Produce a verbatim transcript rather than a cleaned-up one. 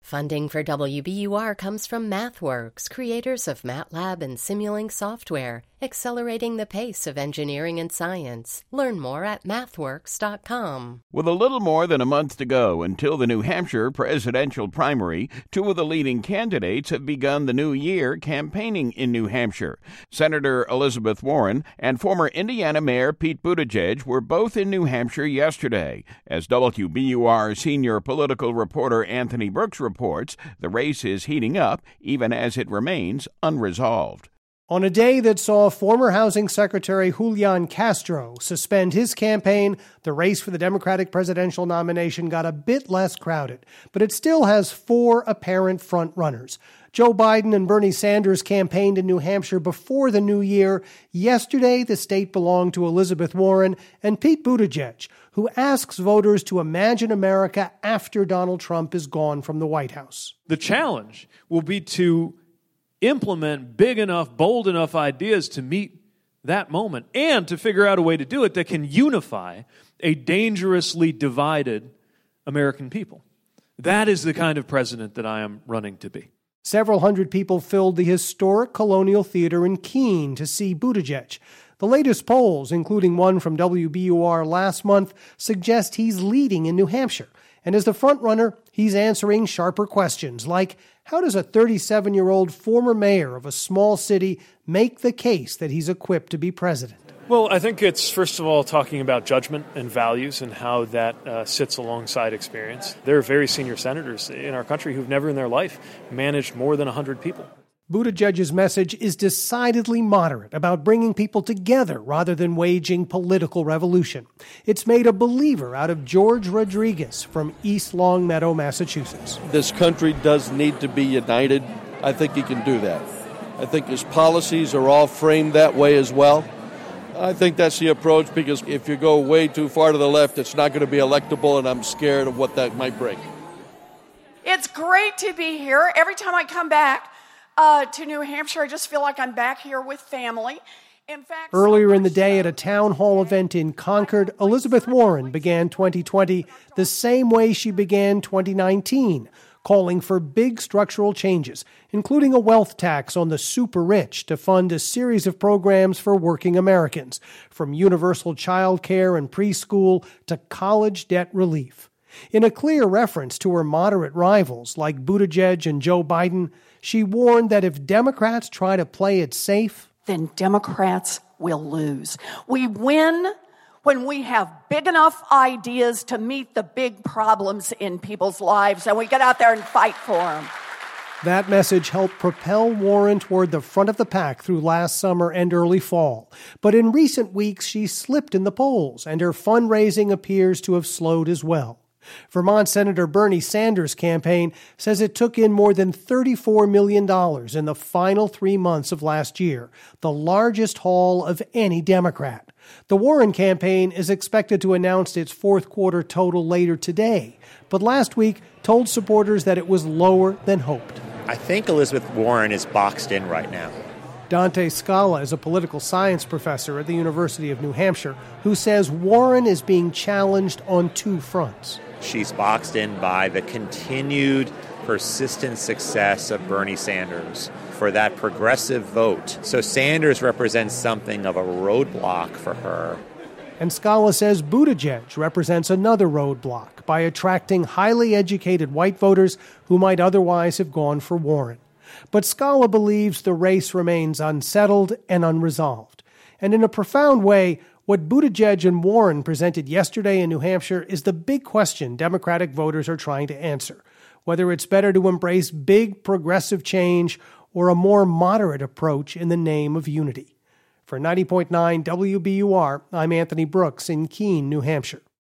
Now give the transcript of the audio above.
Funding for W B U R comes from MathWorks, creators of MATLAB and Simulink software, accelerating the pace of engineering and science. Learn more at mathworks dot com. With a little more than a month to go until the New Hampshire presidential primary, two of the leading candidates have begun the new year campaigning in New Hampshire. Senator Elizabeth Warren and former Indiana Mayor Pete Buttigieg were both in New Hampshire yesterday. As W B U R senior political reporter Anthony Brooks reports, the race is heating up even as it remains unresolved. On a day that saw former Housing Secretary Julian Castro suspend his campaign, the race for the Democratic presidential nomination got a bit less crowded, but it still has four apparent front-runners. Joe Biden and Bernie Sanders campaigned in New Hampshire before the new year. Yesterday, the state belonged to Elizabeth Warren and Pete Buttigieg, who asks voters to imagine America after Donald Trump is gone from the White House. The challenge will be to implement big enough, bold enough ideas to meet that moment and to figure out a way to do it that can unify a dangerously divided American people. That is the kind of president that I am running to be. Several hundred people filled the historic Colonial Theater in Keene to see Buttigieg. The latest polls, including one from W B U R last month, suggest he's leading in New Hampshire. And as the frontrunner, he's answering sharper questions like, how does a thirty-seven-year-old former mayor of a small city make the case that he's equipped to be president? Well, I think it's, first of all, talking about judgment and values and how that uh, sits alongside experience. There are very senior senators in our country who've never in their life managed more than one hundred people. Buttigieg's message is decidedly moderate about bringing people together rather than waging political revolution. It's made a believer out of George Rodriguez from East Longmeadow, Massachusetts. This country does need to be united. I think he can do that. I think his policies are all framed that way as well. I think that's the approach, because if you go way too far to the left, it's not going to be electable, and I'm scared of what that might bring. It's great to be here. Every time I come back uh, to New Hampshire, I just feel like I'm back here with family. In fact, earlier in the day at a town hall event in Concord, Elizabeth Warren began twenty twenty the same way she began twenty nineteen, calling for big structural changes, including a wealth tax on the super rich to fund a series of programs for working Americans, from universal child care and preschool to college debt relief. In a clear reference to her moderate rivals like Buttigieg and Joe Biden, she warned that if Democrats try to play it safe, then Democrats will lose. We win when we have big enough ideas to meet the big problems in people's lives, and we get out there and fight for them. That message helped propel Warren toward the front of the pack through last summer and early fall. But in recent weeks, she slipped in the polls, and her fundraising appears to have slowed as well. Vermont Senator Bernie Sanders' campaign says it took in more than thirty-four million dollars in the final three months of last year, the largest haul of any Democrat. The Warren campaign is expected to announce its fourth quarter total later today, but last week told supporters that it was lower than hoped. I think Elizabeth Warren is boxed in right now. Dante Scala is a political science professor at the University of New Hampshire who says Warren is being challenged on two fronts. She's boxed in by the continued persistent success of Bernie Sanders for that progressive vote. So Sanders represents something of a roadblock for her. And Scala says Buttigieg represents another roadblock by attracting highly educated white voters who might otherwise have gone for Warren. But Scala believes the race remains unsettled and unresolved. And in a profound way, what Buttigieg and Warren presented yesterday in New Hampshire is the big question Democratic voters are trying to answer, whether it's better to embrace big progressive change or a more moderate approach in the name of unity. For ninety point nine W B U R, I'm Anthony Brooks in Keene, New Hampshire.